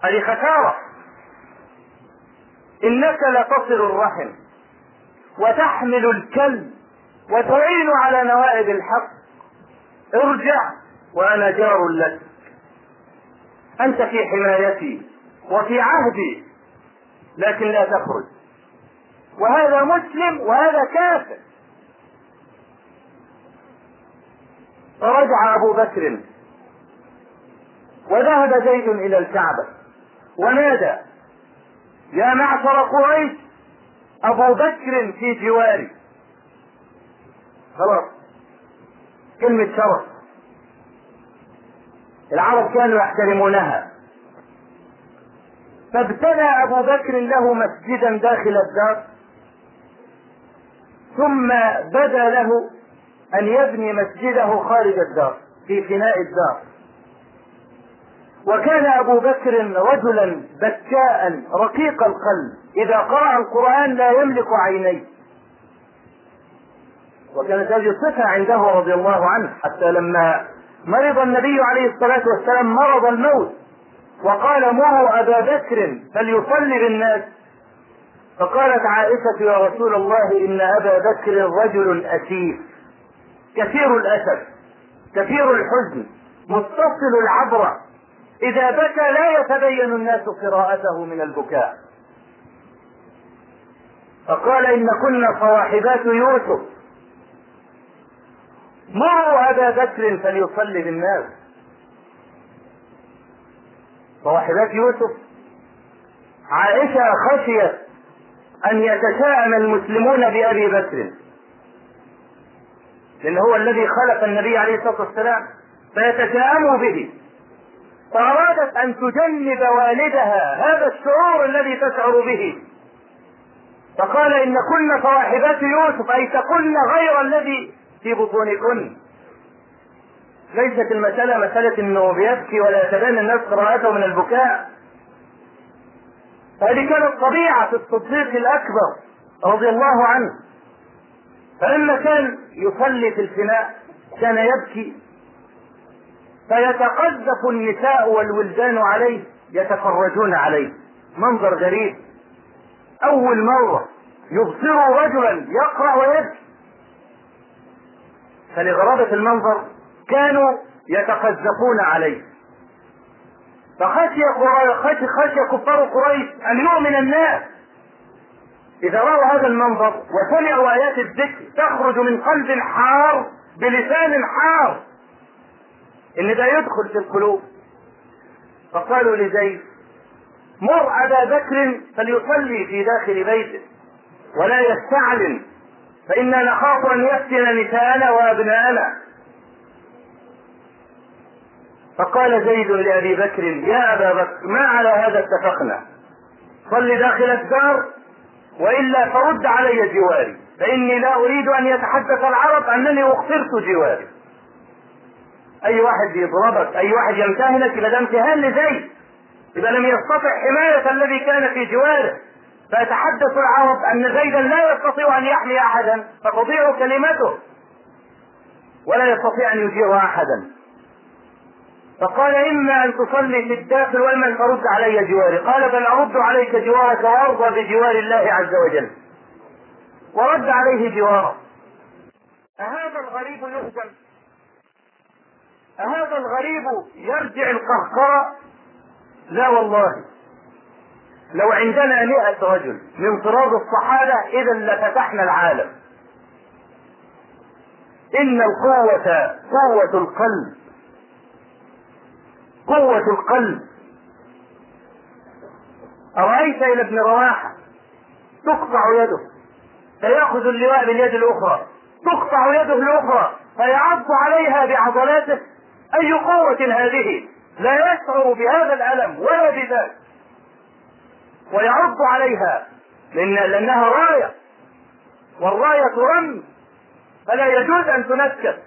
هذه خسارة. إنك لتصل الرحم وتحمل الكلب وتعين على نوائب الحق، ارجع وأنا جار لك، أنت في حمايتي وفي عهدي، لكن لا تخرج. وهذا مسلم وهذا كافر. فرجع أبو بكر وذهب زيد إلى الكعبة ونادى: يا معشر قريش، أبو بكر في جواري. خلاص، كلمة شرف العرب كانوا يحترمونها. فابتنى أبو بكر له مسجدا داخل الدار، ثم بدا له أن يبني مسجده خارج الدار في فناء الدار. وكان أبو بكر رجلا بكاء رقيق القلب، إذا قرأ القرآن لا يملك عينيه، وكانت هذه الصفة عنده رضي الله عنه، حتى لما مرض النبي عليه الصلاة والسلام مرض الموت وقال: مروا أبا بكر فليصلي بالناس، فقالت عائشة: يا رسول الله، إن أبا بكر رجل أسيف كثير الأسف كثير الحزن متصل العبرة، إذا بكى لا يتبين الناس قراءته من البكاء. فقال: إن كنا صواحبات يوسف، مروا أبا بكر فليصلي بالناس. صواحبات يوسف. عائشة خشيت أن يتشاءم المسلمون بأبي بكر، لأنه هو الذي خلق النبي عليه الصلاة والسلام، فيتشاءموا به، فأرادت أن تجنب والدها هذا الشعور الذي تشعر به. فقال: إن كن صواحبات يوسف، أي تكن غير الذي في بطونكن. ليست المسألة مسألة انه بيبكي ولا يتبين الناس قراءته من البكاء. هذه كانت طبيعة الصديق الأكبر رضي الله عنه، فلما كان يصلي في الفناء كان يبكي، فيتقذف النساء والولدان عليه يتفرجون عليه. منظر غريب، أول مرة يبصروا رجلا يقرأ ويبكي، فلغرابة المنظر كانوا يتقذفون عليه. فخشي كفار قريش أن يؤمن الناس إذا رأوا هذا المنظر وسمعوا آيات الذكر تخرج من قلب حار بلسان حار، إن ده يدخل في القلوب. فقالوا لزيد: مر أبا بكر فليصلي في داخل بيته ولا يستعلن، فإنا نخاف أن يفتن نساءنا وأبناءنا. فقال زيد لأبي بكر: يا أبا بكر، ما على هذا اتفقنا، صل داخل الدار وإلا فرد علي جواري، فإني لا أريد أن يتحدث العرب أنني اخترت جواري. أي واحد يضربك، أي واحد يمتهنك، يبقى ده امتهان لزيد، يبقى لم يستطع حماية الذي كان في جواره، فيتحدث العرب أن زيدا لا يستطيع أن يحمي أحدا، فتضيع كلمته ولا يستطيع أن يجير أحدا. فقال: إما أن تصلي في الداخل وإما أن ترد علي جواري. قال: بل أرد عليك جوارك وأرضى بجوار الله عز وجل. ورد عليه جواره. أهذا الغريب يهزم؟ أهذا الغريب يرجع القهقرة؟ لا والله، لو عندنا 100 رجل من طراز الصحابة إذا لفتحنا العالم. إن القوة قوة القلب، قوة القلب. أرأيت إلى ابن رواحة تقطع يده فيأخذ اللواء باليد الأخرى، تقطع يده الأخرى فيعض عليها بعضلاته. أي قوة هذه؟ لا يشعر بهذا الألم ولا بذاك، ويعض عليها لأنها راية، والراية رمز فلا يجوز أن تنكس.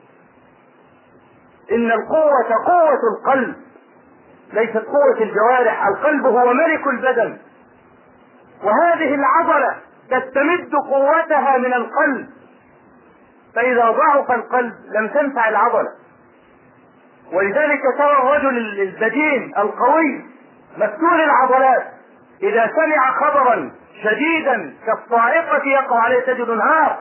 إن القوة قوة القلب ليست قوة الجوارح. القلب هو ملك البدن، وهذه العضلة تستمد قوتها من القلب، فإذا ضعف القلب لم تنفع العضلة. ولذلك ترى الرجل البدين القوي مفتول العضلات، إذا سمع خبرا شديدا كالصاعقة يقع عليه تجد انهار.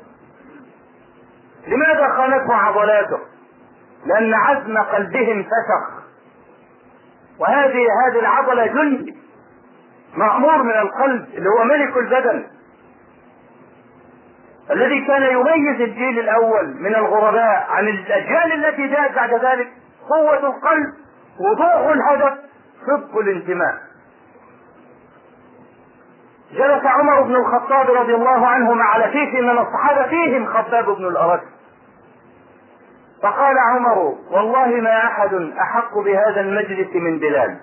لماذا خانته عضلاته؟ لأن عزم قلبه انفسخ. وهذه العضلة جندي مأمور من القلب اللي هو ملك البدن، الذي كان يميز الجيل الأول من الغرباء عن الأجيال التي جاءت بعد ذلك. قوة القلب، وضوح الهدف، صدق الانتماء. جلس عمر بن الخطاب رضي الله عنه مع لفيف من الصحابة فيهم خباب بن الأرت، فقال عمر: والله ما أحد أحق بهذا المجلس من بلال.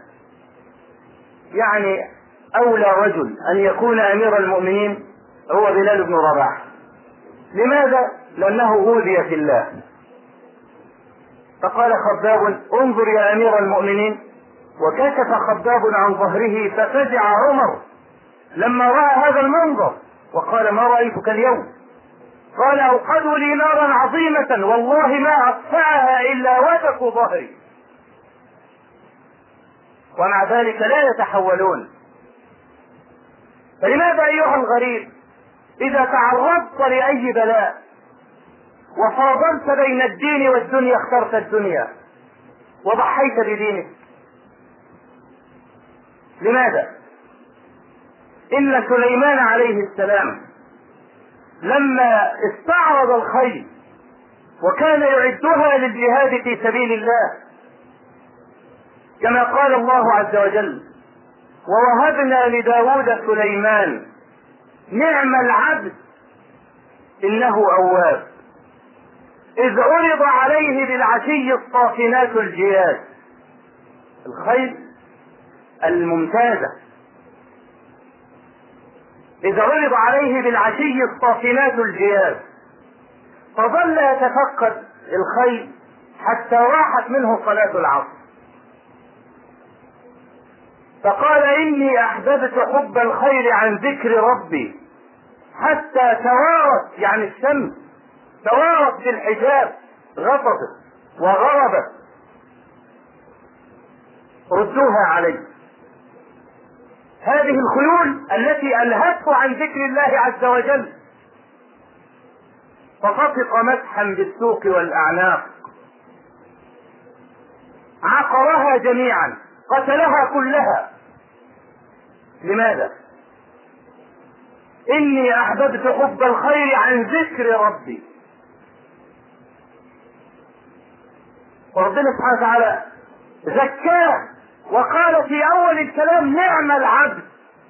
يعني أولى رجل أن يكون أمير المؤمنين هو بلال بن رباح. لماذا؟ لأنه أوذي في الله. فقال خباب: انظر يا أمير المؤمنين. وكشف خباب عن ظهره ففزع عمر لما رأى هذا المنظر، وقال: ما رأيتك اليوم؟ قال: أوقدوا لي نارا عظيمة والله ما أطفأها إلا وثق ظهري. ومع ذلك لا يتحولون. فلماذا أيها الغريب إذا تعرضت لأي بلاء وفاضلت بين الدين والدنيا اخترت الدنيا وضحيت بدينك؟ لماذا؟ إن سليمان عليه السلام لما استعرض الخيل وكان يعدها للجهاد في سبيل الله، كما قال الله عز وجل: ووهبنا لداود سليمان نعم العبد إنه أواب إذ عرض عليه بالعشي الصافنات الجياد. الخيل الممتازة، إذ عرض عليه بالعشي الصافنات الجياد، فظل يتفقد الخيل حتى راحت منه صلاة العصر، فقال: إني أحببت حب الخير عن ذكر ربي حتى توارت، يعني الشمس توارت بالحجاب، غطست وغربت. ردوها علي. هذه الخيول التي ألهته عن ذكر الله عز وجل، فطفق مسحا بالسوق والأعناق، عقرها جميعا، قتلها كلها. لماذا؟ إني أحببت حب الخير عن ذكر ربي. وربنا سبحانه وتعالى زكاه وقال في أول الكلام: نعم العبد.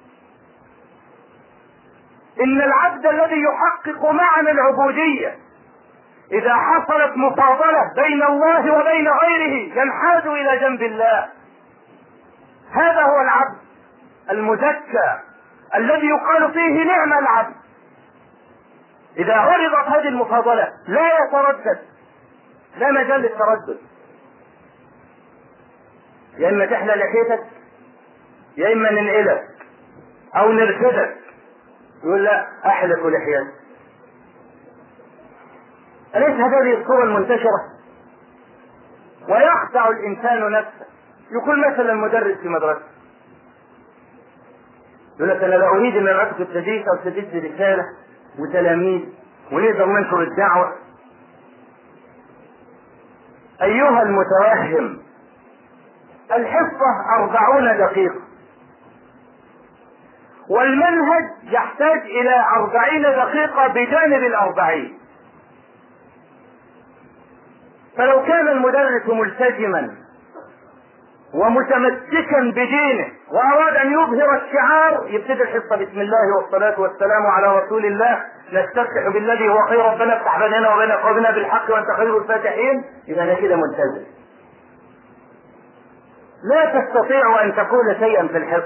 إن العبد الذي يحقق معنى العبودية إذا حصلت مفاضلة بين الله وبين غيره ينحاز إلى جنب الله. هذا هو العبد المزكى الذي يقال فيه نعم العبد. إذا عرضت هذه المفاضلة لا يتردد، لا مجال للتردد. يا إما تحلى لحيتك، يا إما ننقلك أو نرفدك. يقول: لا، أحلق لحيتك. أليس هذه الصورة المنتشرة؟ ويخدع الإنسان نفسه. يقول مثلا المدرس في مدرسة، يقول لك: أنا لا أريد أن أكتب التدريس أو تدريس رسالة وتلاميذ ونقدر ننشر الدعوة. أيها المتوهم، الحصة 40 دقيقة، والمنهج يحتاج إلى 40 دقيقة بجانب 40. فلو كان المدرس ملتزما ومتمسكا بدينه وأراد أن يظهر الشعار، يبتدي الحصة: بسم الله والصلاة والسلام على رسول الله، نستفتح بالذي هو خير، ربنا افتح بيننا وبين قومنا بالحق وأنت خير الفاتحين. إذا أنا كده ملتزم. لا تستطيع أن تقول شيئا في الحفظ.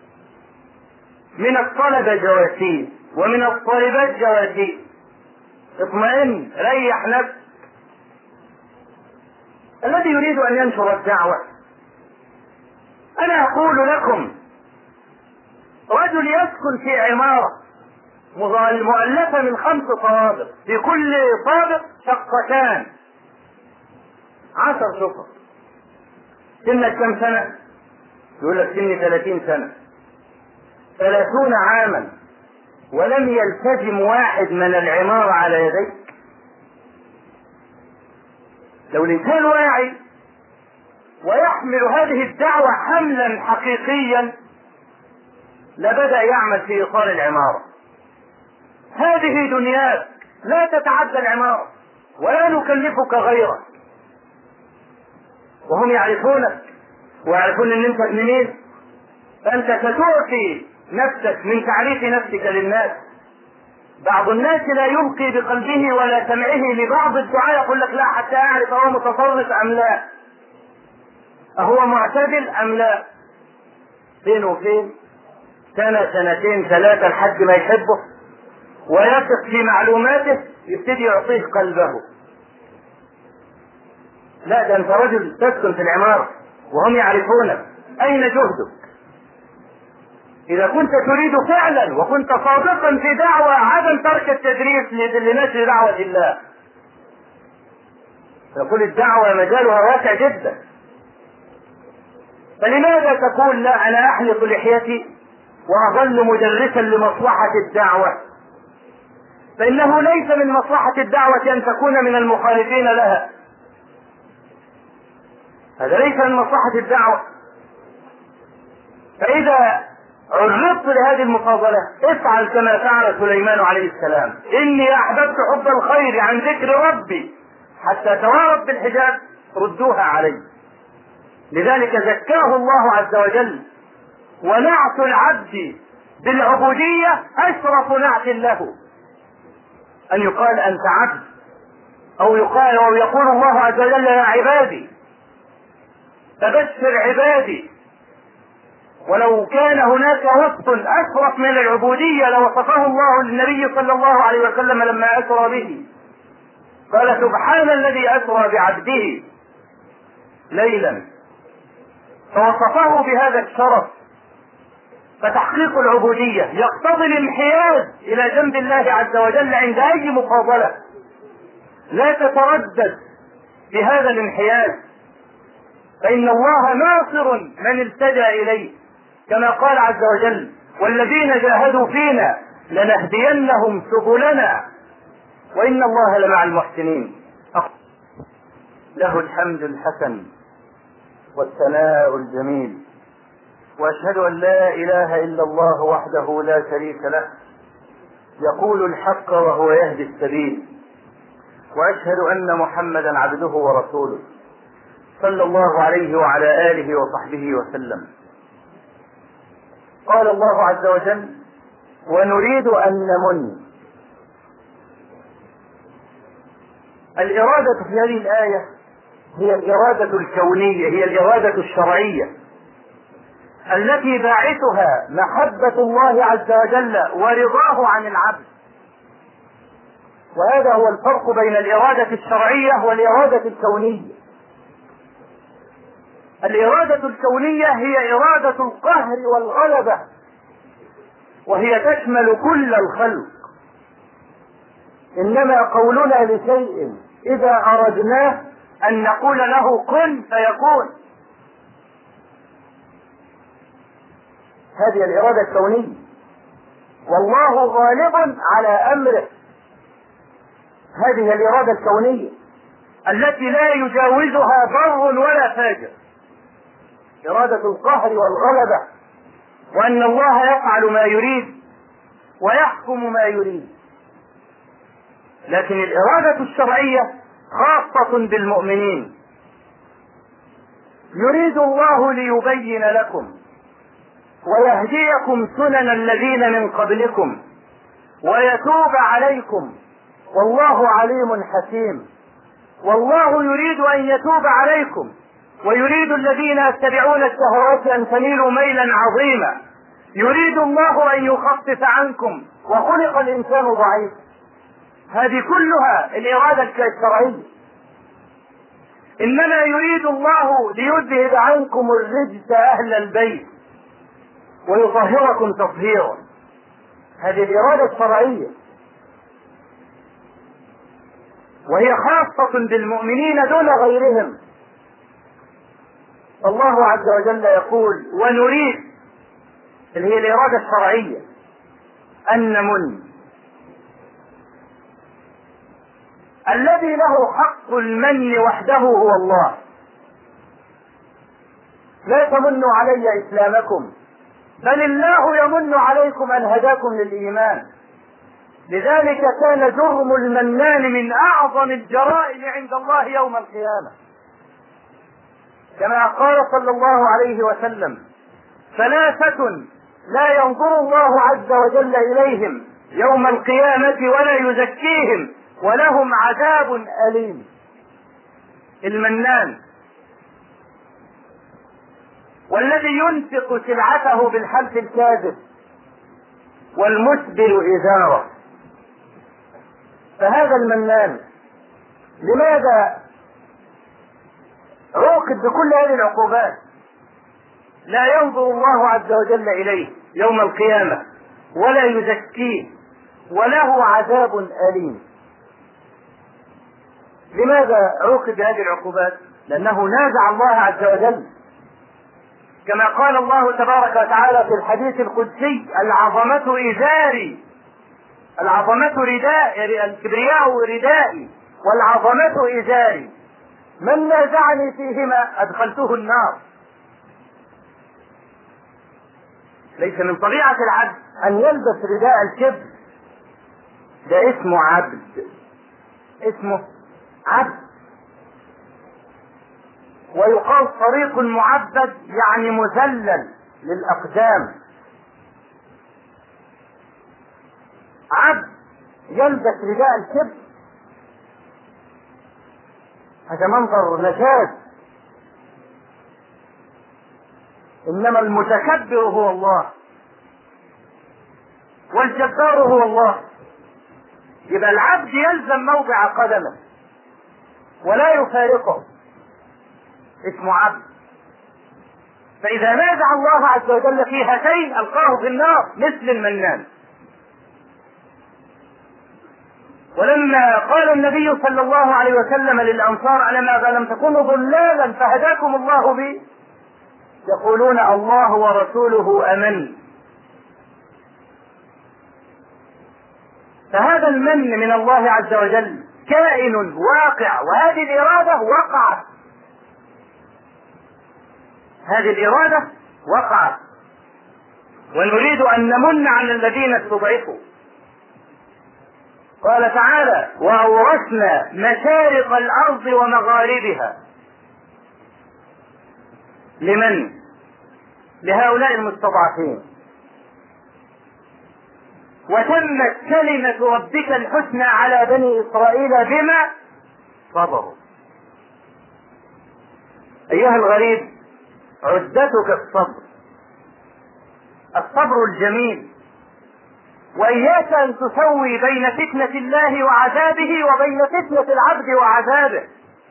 من الطلبة جواسيس ومن الطالبات جواسيس. اطمئن، ريح نفسك. الذي يريد أن ينشر الدعوة، أنا أقول لكم: رجل يسكن في عمارة مؤلفة من 5 طوابق، في كل طابق شقتان، 10 شقق. سنة كم سنة؟ يقول لك سني 30 سنة، 30 عاما ولم يلتزم واحد من العمارة على يديك. لو الإنسان واعي ويحمل هذه الدعوة حملا حقيقيا لبدأ يعمل في إطار العمارة. هذه دنياك، لا تتعدى العمارة ولا نكلفك غيرك. وهم يعرفونك ويعرفون ان انت ابن مين، فانت ستعطي نفسك من تعريف نفسك للناس. بعض الناس لا يلقي بقلبه ولا سمعه لبعض الدعاء، يقول لك لا حتى اعرف هو متصرف ام لا، اهو معتدل ام لا. فين وفين، سنة سنتين ثلاثة لحد ما يحبه ويثق في معلوماته يبتدي يعطيه قلبه. لا، ده انت رجل تسكن في العمارة وهم يعرفونك. اين جهدك؟ اذا كنت تريد فعلا وكنت صادقا في دعوة عدم ترك التدريس لنشر دعوة الله، يقول الدعوة مجالها واسع جدا. فلماذا تقول لا انا احلق لحيتي واظل مدرسا لمصلحة الدعوة؟ فانه ليس من مصلحة الدعوة ان تكون من المخالفين لها، هذا ليس من مصلحة الدعوة. فاذا عرضت لهذه المفاضلة افعل كما فعل سليمان عليه السلام، اني احببت حب الخير عن ذكر ربي حتى توارت بالحجاب ردوها علي. لذلك زكاه الله عز وجل. ونعت العبد بالعبودية اشرف نعت له، ان يقال انت عبد، او يقول الله عز وجل يا عبادي فبشر عبادي. ولو كان هناك وصف اشرف من العبودية لوصفه الله للنبي صلى الله عليه وسلم لما اسرى به. قال سبحان الذي اسرى بعبده ليلا، فوصفه بهذا الشرف. فتحقيق العبودية يقتضي الانحياز الى جنب الله عز وجل عند اي مفاضلة. لا تتردد في هذا الانحياز، فان الله ناصر من التجا اليه، كما قال عز وجل والذين جاهدوا فينا لنهدينهم سبلنا وان الله لمع المحسنين. له الحمد الحسن والثناء الجميل، واشهد ان لا اله الا الله وحده لا شريك له يقول الحق وهو يهدي السبيل، واشهد ان محمدا عبده ورسوله صلى الله عليه وعلى اله وصحبه وسلم. قال الله عز وجل ونريد ان نمن. الإرادة في هذه الآية هي الإرادة الكونية، هي الإرادة الشرعية التي باعثها محبة الله عز وجل ورضاه عن العبد. وهذا هو الفرق بين الإرادة الشرعية والإرادة الكونية. الإرادة الكونية هي إرادة القهر والغلبة، وهي تشمل كل الخلق. إنما قولنا لشيء إذا أردناه أن نقول له كن فيكون. هذه الإرادة الكونية، والله غالب على أمره. هذه الإرادة الكونية التي لا يجاوزها بر ولا فاجر، إرادة القهر والغلبة، وأن الله يفعل ما يريد ويحكم ما يريد. لكن الإرادة الشرعية خاصة بالمؤمنين. يريد الله ليبين لكم ويهديكم سنن الذين من قبلكم ويتوب عليكم والله عليم حكيم. والله يريد أن يتوب عليكم ويريد الذين يتبعون الشهوات أن تميلوا ميلا عظيما. يريد الله أن يخفف عنكم وخلق الإنسان ضعيفا. هذه كلها الإرادة الشرعية. إنما يريد الله ليذهب عنكم الرجس أهل البيت ويطهركم تطهيرا. هذه الإرادة الشرعية، وهي خاصة بالمؤمنين دون غيرهم. الله عز وجل يقول ونريد، اللي هي الإرادة الشرعية، أن نمن. الذي له حق المن وحده هو الله. لا تمنوا علي إسلامكم بل الله يمن عليكم أن هداكم للإيمان. لذلك كان جرم المنان من أعظم الجرائم عند الله يوم القيامة، كما قال صلى الله عليه وسلم: ثلاثة لا ينظر الله عز وجل إليهم يوم القيامة ولا يزكيهم ولهم عذاب أليم. المنان، والذي ينفق سلعته بالحلف الكاذب، والمسبل إزاره. فهذا المنان لماذا عوقب بكل هذه العقوبات؟ لا ينظر الله عز وجل إليه يوم القيامة ولا يزكيه وله عذاب أليم. لماذا عوقب بهذه العقوبات؟ لأنه نازع الله عز وجل، كما قال الله تبارك وتعالى في الحديث القدسي: العظمة إزاري، العظمة رداء، الكبرياء ردائي والعظمة إزاري، من نازعني فيهما أدخلته النار. ليس من طبيعة العبد أن يلبس رداء الكبر، ده اسمه عبد، اسمه عبد. ويقال طريق معبد يعني مذلل للأقدام. عبد يلبس رداء الكبر، هذا منظر نجاة. إنما المتكبر هو الله والجبار هو الله. يبقى العبد يلزم موضع قدمه ولا يفارقه، اسمه عبد. فإذا نازع الله عز وجل في هاتين ألقاه في النار مثل المنان. ولما قال النبي صلى الله عليه وسلم للأنصار: ألم تكونوا ضلالا فهداكم الله بي، يقولون الله ورسوله أمن. فهذا المن من الله عز وجل كائن واقع، وهذه الإرادة وقعت، هذه الإرادة وقعت. ونريد أن نمن على الذين استضعفوا. قال تعالى: وأورثنا مشارق الأرض ومغاربها. لمن؟ لهؤلاء المستضعفين. وتمت كلمة ربك الحسنى على بني إسرائيل بما صبروا. أيها الغريب، عدتك الصبر، الصبر الجميل. وإياك أن تسوي بين فتنة الله وعذابه وبين فتنة العبد وعذابه،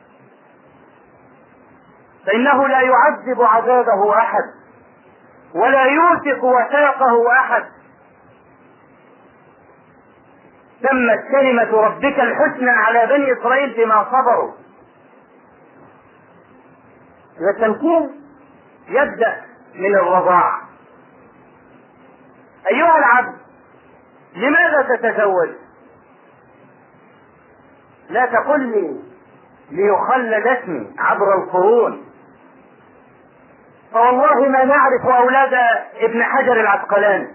فإنه لا يعذب عذابه أحد ولا يوثق وثاقه أحد. تمت كلمة ربك الحسنى على بني إسرائيل بما صبروا. التمكين يبدأ من الرضاع. أيها العبد، لماذا تتزوج؟ لا تقل لي ليخلد اسمي عبر القرون، فوالله ما نعرف أولاد ابن حجر العسقلاني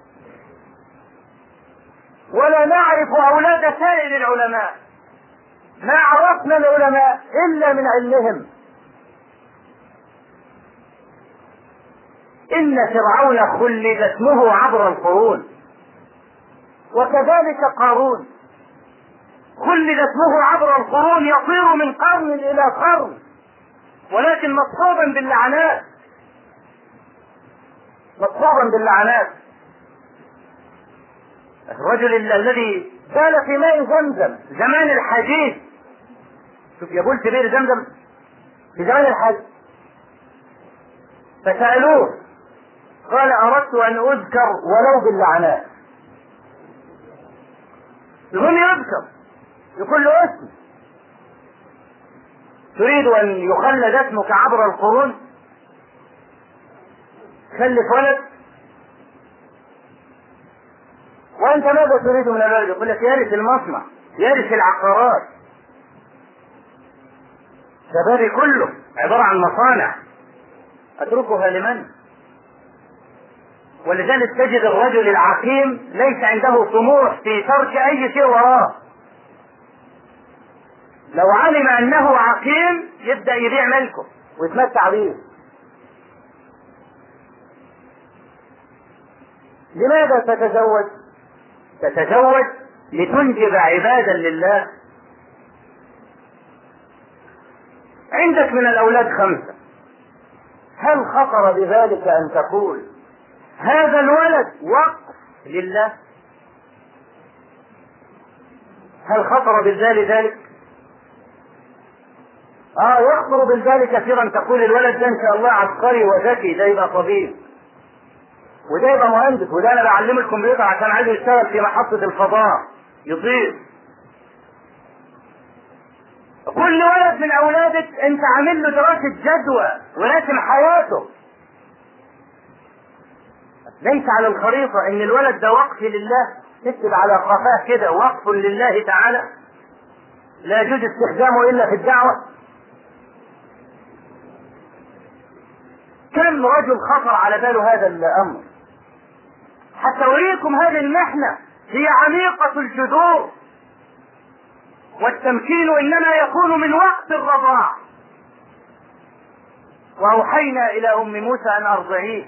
ولا نعرف أولاد سائر العلماء. ما عرفنا العلماء إلا من علمهم. إن فرعون خلد اسمه عبر القرون، وكذلك قارون خلد اسمه عبر القرون، يطير من قرن إلى قرن، ولكن مصحوبا باللعنات، مصحوبا باللعنات. الرجل الذي بال في ماء زمزم زمان الحديث، شوف يقول في بئر زمزم في زمان الحديث، فسألوه قال: أردت أن أذكر ولو باللعنات. يقول يذكر، يقول له اسم. تريد أن يخلد اسمك عبر القرون؟ خلف ولد وانت ماذا تريد من الولد؟ يقول لك يرث المصنع، يرث العقارات. شبابي كله عبارة عن مصانع اتركها لمن؟ ولذلك تجد الرجل العقيم ليس عنده طموح في ترك اي شيء وراه. لو علم انه عقيم يبدأ يبيع ملكه ويتمتع به. لماذا تتزوج؟ تتزوج لتنجب عبادا لله. عندك من الاولاد 5، هل خطر بذلك ان تقول هذا الولد وقف لله؟ هل خطر بالبال ذلك؟ يخطر بالبال كثيرا، تقول الولد ده ان شاء الله عبقري وذكي، ده يبقى طبيب، وده يبقى مهندس، وده انا بعلمه الكمبيوتر عشان عايز يشتغل في محطة الفضاء يطير. كل ولد من اولادك انت عامل له دراسة جدوى وراسم حياته. ليس على الخريطة ان الولد ده وقف لله، تكتب على قفاه كده وقف لله تعالى، لا يجوز استخدامه الا في الدعوة. كم رجل خطر على باله هذا الامر؟ حتى أريكم هذه المحنة هي عميقة الجذور، والتمكين إنما يكون من وقت الرضاع. وأوحينا إلى أم موسى أن أرضعيه.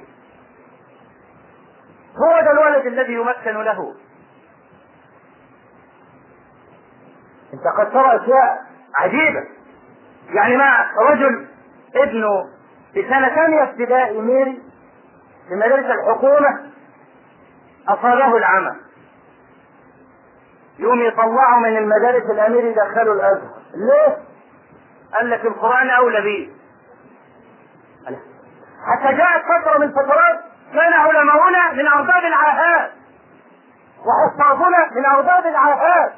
هو ده الولد الذي يمكن له. انت قد ترى أشياء عجيبة، يعني مع رجل ابنه في سنة ثانية ابتدائي ميري في مدارس الحكومة أصابه العمى، يوم يطلعوا من المدارس الأمير يدخلوا الأزهر. ليه؟ قال لك القرآن أولى بيه. حتى جاءت فترة من فترات كان علماؤنا من أرباب العاهات وحفاظنا من أرباب العاهات،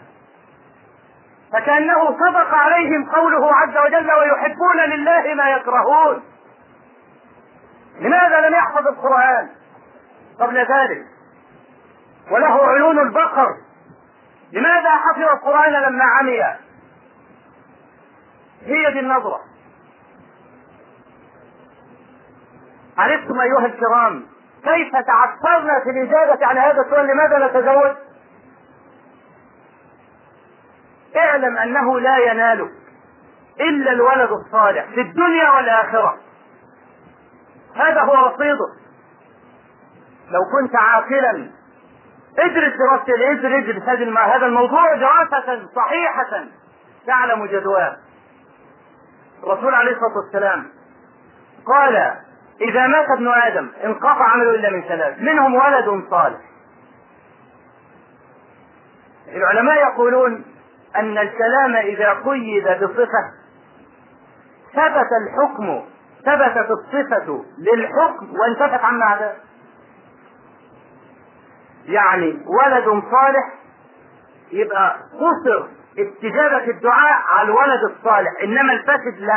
فكأنه صدق عليهم قوله عز وجل ويحبون لله ما يكرهون. لماذا لم يحفظ القرآن قبل ذلك وله عيون البقر؟ لماذا حفظ القرآن لما عمي؟ هي دي النظرة. عرفتم أيها الكرام كيف تعثرنا في الإجابة على هذا السؤال لماذا نتزوج؟ اعلم أنه لا ينالك إلا الولد الصالح في الدنيا والآخرة، هذا هو رصيده. لو كنت عاقلا ادرس هذا الموضوع دراسة صحيحة تعلم جدواه. الرسول عليه الصلاة والسلام قال إذا مات ابن آدم انقطع عمله إلا من 3، منهم ولد صالح. العلماء يقولون أن الكلام إذا قيد بصفة ثبتت الصفة للحكم وانتفت عن معناه. يعني ولد صالح يبقى قصر استجابة الدعاء على الولد الصالح، إنما الفاسد لا.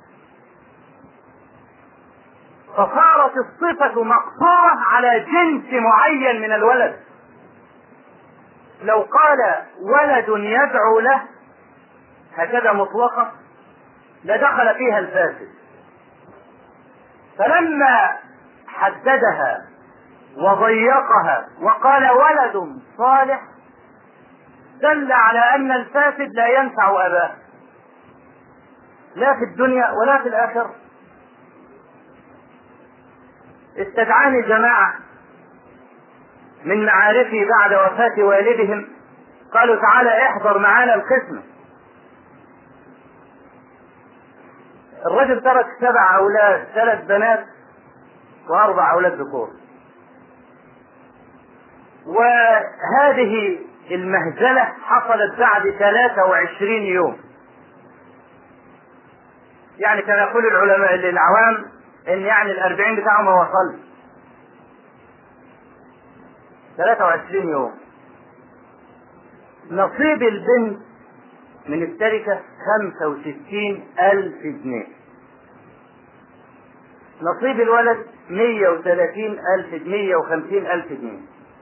فصارت الصفة مقصورة على جنس معين من الولد. لو قال ولد يدعو له هكذا مطلقة لدخل فيها الفاسد، فلما حددها وضيقها وقال ولد صالح دل على أن الفاسد لا ينفع أباه لا في الدنيا ولا في الآخرة. استدعاني جماعة من معارفي بعد وفاة والدهم، قالوا تعالى احضر معانا القسمة. الرجل ترك 7 أولاد، 3 بنات و4 أولاد ذكور. وهذه المهزلة حصلت بعد 23 يوم. يعني كان يقول العلماء العوام ان يعني 40 بتاعهم ما وصل. 23 يوم. نصيب البنت من التركة 65,000 جنيه. نصيب الولد 130,000 150,000 جنيه.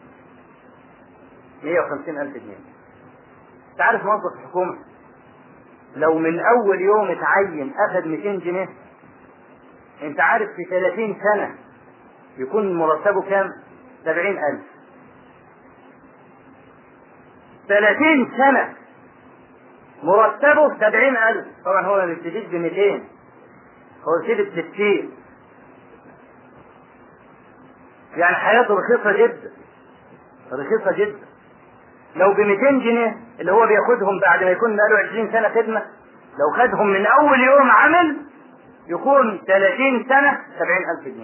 150,000 جنيه. انت عارف موظف الحكومة لو من اول يوم اتعين اخذ 200 جنيه، انت عارف في 30 سنة يكون مرتبه كام؟ 70,000. 30 سنة مرتبه 70,000. طبعا هو ما بيبتديش ب 200، هو بيبتدي ب 60. يعني حياته رخيصة جدا، رخيصة جدا. لو ب 200 جنيه اللي هو بياخدهم بعد ما يكون بقاله 20 سنة خدمة، لو خدهم من أول يوم عمل يكون 30 سنة 70,000 جنيه.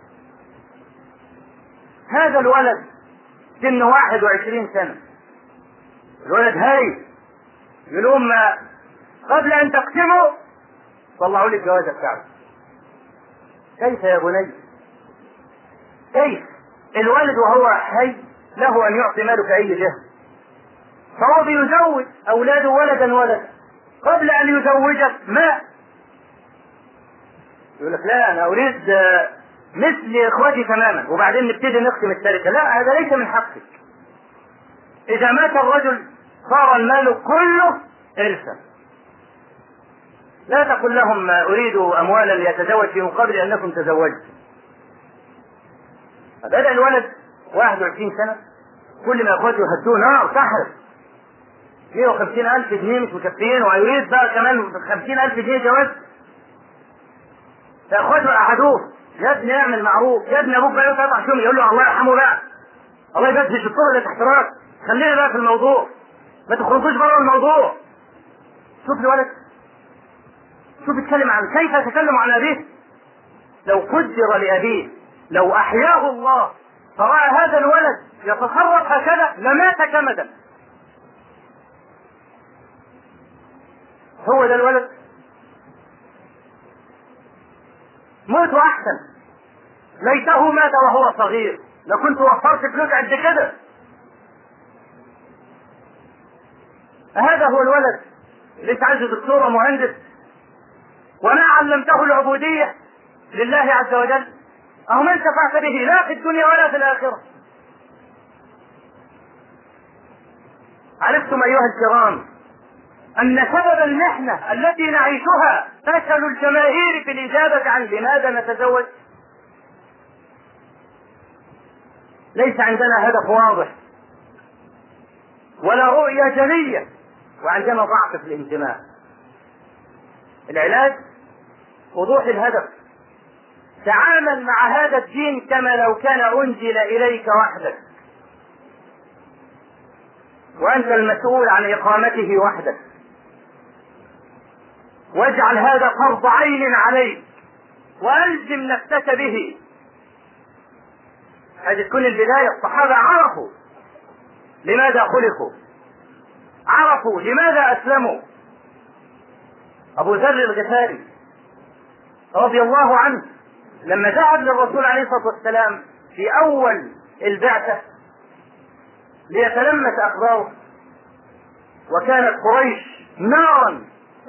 هذا الولد سنه 21 سنة، الولد هاي يقولون قبل أن تقسموا طلعوا لي الجوازة بتاعته. كيف يا بني؟ كيف؟ الولد وهو حي له أن يعطي ماله في أي جهة، فهو بيزوج أولاده ولدا قبل أن يزوجك ما يقول لك لا أنا أريد مثل إخوتي تماما وبعدين نبتدي نقسم التركة. لا، هذا ليس من حقك. إذا مات الرجل صار المال كله إرثا. لا تقل لهم أريد أموالا يتزوج في مقابل أنكم تزوجتم. بدأ الولد 21 سنة كل ما أخواته يهدوه نار تحرق. 150,000 جنيه مش مكفيين ويريد بقى كمان 50,000 جنيه جواز. فأخواته قعدوه، يا ابني اعمل معروف، يا ابني أبوك بقى يقطع شوم، يقول له الله يرحمه بقى، الله يبدش الطرق اللي تحت راسك، خلينا بقى في الموضوع، ما تخرجوش بره الموضوع. شوف الولد، شوف اتكلم عن كيف يتكلم عن أبيه. لو قدر لأبيه، لو أحياه الله فرأى هذا الولد يتصرف هكذا لمات كمدا. هو ده الولد؟ موت أحسن، ليته مات وهو صغير لكنت وفرت فلوس قد كده. هذا هو الولد اللي عايزه دكتور ومهندس وما علمته العبودية لله عز وجل، أو ما انتفعت به لا في الدنيا ولا في الآخرة. عرفتم أيها الكرام أن سبب المحنة التي نعيشها فشل الجماهير في الإجابة عن لماذا نتزوج. ليس عندنا هدف واضح ولا رؤية جلية، وعندنا ضعف في الانتماء. العلاج وضوح الهدف. تعامل مع هذا الدين كما لو كان أنزل إليك وحدك، وأنت المسؤول عن إقامته وحدك، واجعل هذا فرض عين عليك وألزم نفسك به. هذه تكون البداية. الصحابة عرفوا لماذا خلقوا، عرفوا لماذا أسلموا. أبو ذر الغفاري رضي الله عنه لما ذهب للرسول عليه الصلاة والسلام في أول البعثة ليتلمس أخباره، وكانت قريش نارا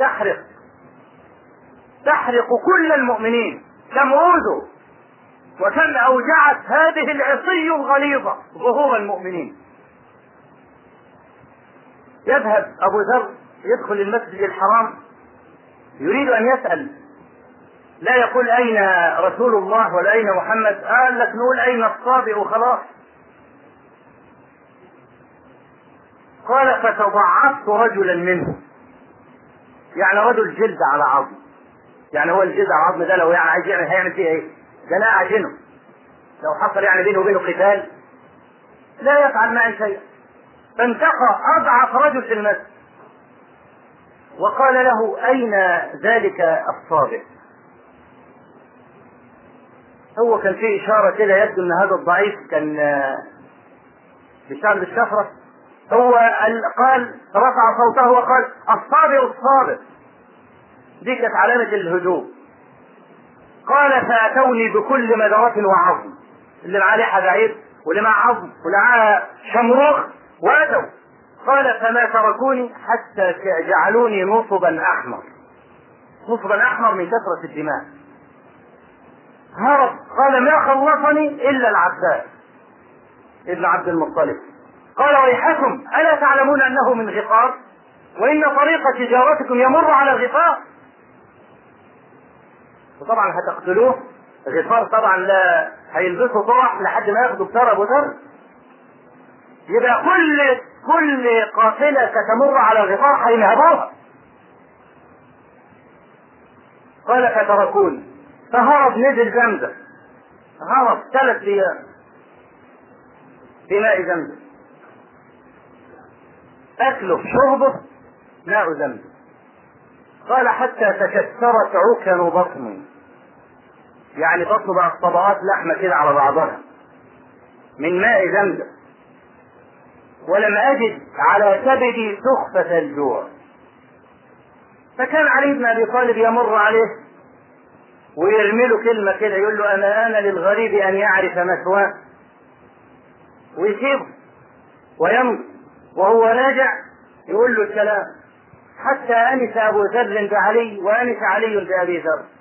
تحرق كل المؤمنين، كم أوذوا وكم أوجعت هذه العصي الغليظة ظهور المؤمنين. يذهب أبو ذر يدخل المسجد الحرام يريد أن يسأل، لا يقول أين رسول الله ولا أين محمد، قال لك نقول أين الصابئ وخلاص. قال فتضعفت رجلا منه، يعني رجل جلد على عظم. يعني هو الجلد على العظم ده لو يعني عايز يعمل هيعمل فيه ايه؟ ده لا أعجنه، لو حصل يعني بينه وبينه قتال لا يفعل معي شيء. فانتقى أضعف رجل في المسجد وقال له أين ذلك الصابئ؟ هو كان فيه إشارة كده يبدو أن هذا الضعيف كان بيشتغل بالشفرة. هو قال رفع صوته وقال الصابئ. دي كانت علامة الهجوم. قال فأتوني بكل مدرة وعظم، اللي معاه لحى بعير واللي معاه عظم واللي معاه شمروخ وأتوا. قال فما تركوني حتى جعلوني نصبا أحمر. نصبا أحمر من كثرة الدماء. هرب، قال ما خلصني إلا العباس ابن عبد المطلب. قال ويحكم ألا تعلمون أنه من غفار وإن طريق تجارتكم يمر على غفار؟ وطبعا هتقتلوه. غفار طبعا لا هيلبسوا طرح لحد ما ياخدوا بتر ابو ذر. يبقى كل قافله ستمر على غفار هينهبوها. قال فتركوني، فهرب نزل زمزم، هرب 3 أيام في ماء زمزم، اكله شربه ماء زمزم. قال حتى تكسرت عكن بطني، يعني بطنه بقى طبقات لحمه كده على بعضها من ماء زمزم، ولم اجد على كبدي سخفة الجوع. فكان علي بن ابي طالب يمر عليه ويرمي له كلمه كده يقول له اما انا للغريب ان يعرف مثواه، ويسيبه ويمضي وهو راجع يقول له الكلام، حتى انس ابو ذر بعلي وانس علي بابي ذر.